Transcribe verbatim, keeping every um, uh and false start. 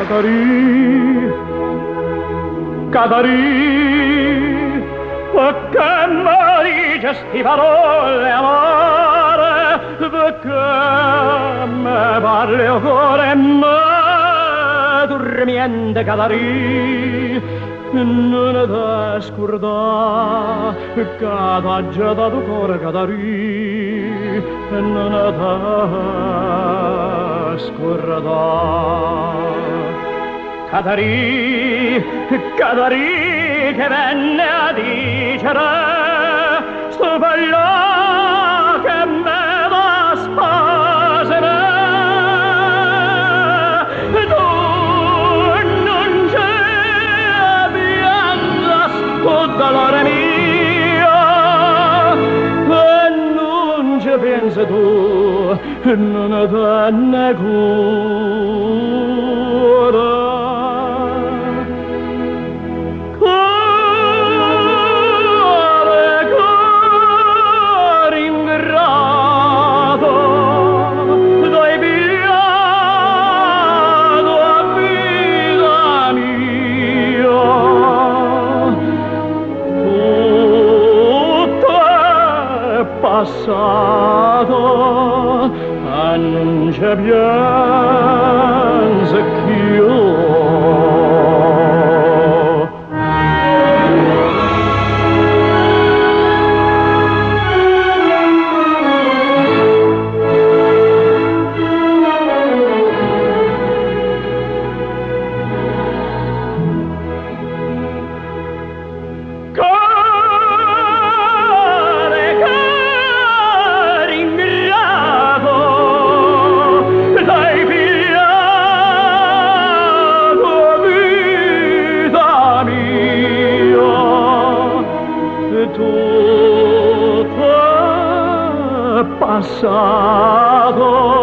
Catarì, Catarì, perché mi dice sti parole amore, perché mi parli o cuore me dormiente Catarì, non ti scordà che t'ha già dato cuore Catarì, non ti scordà. Catarì, Catarì che venne a dicere sto bello che me va spasere. Tu non c'è pianza sto dolore mio e non ci pensi tu, non te ne cura. Passato e non c'è pianza più. Tutto è passato